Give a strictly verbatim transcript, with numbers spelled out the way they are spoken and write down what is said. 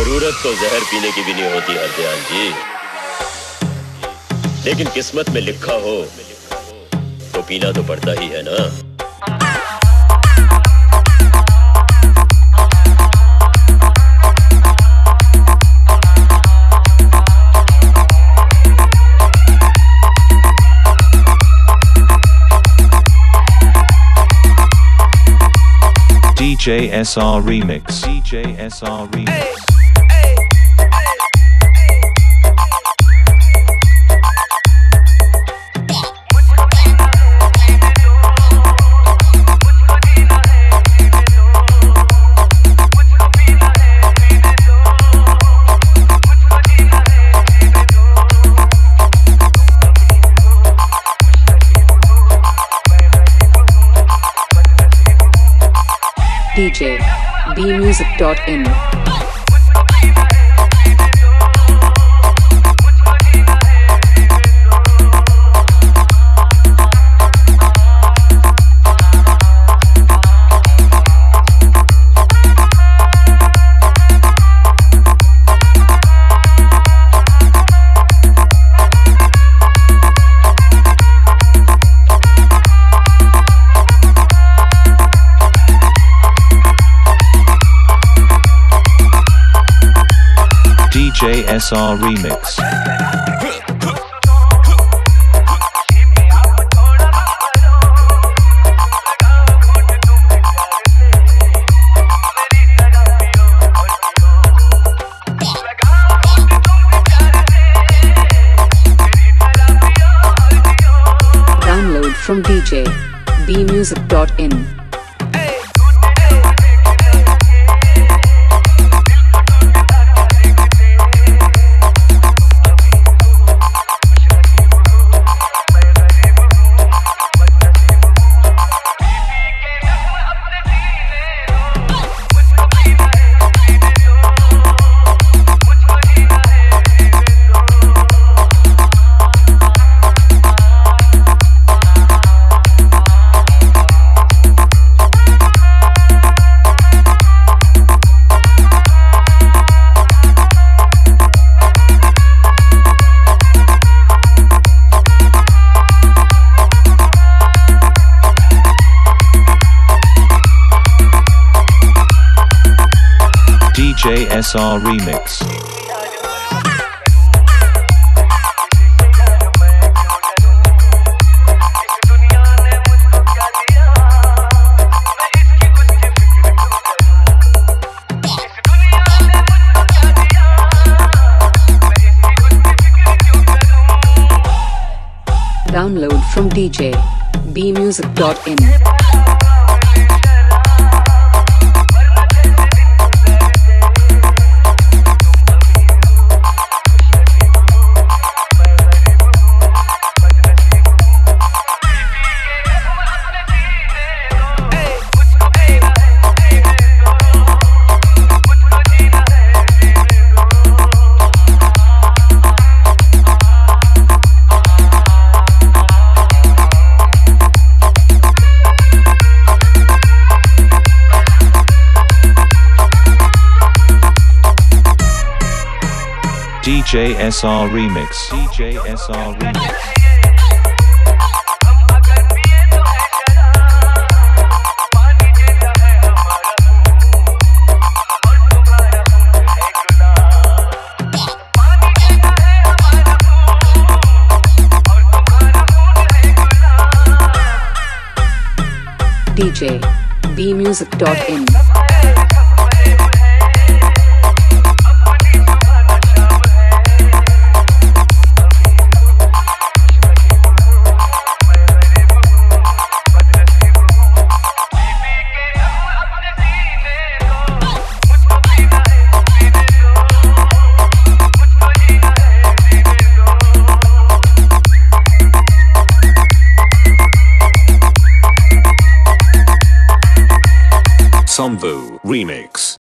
जरूरत तो जहर पीने की भी नहीं होती हरदयाल जी, लेकिन किस्मत में लिखा हो तो पीना तो पड़ता ही है ना। D J S R Remix. D J S R Remix. Hey. D J B music dot in. D J S R Remix. Download from D J B music dot in. D J S R Remix. Download from D J B music dot in. D J S R Remix. D J S R Remix. D J B music dot in. Samvu Remix.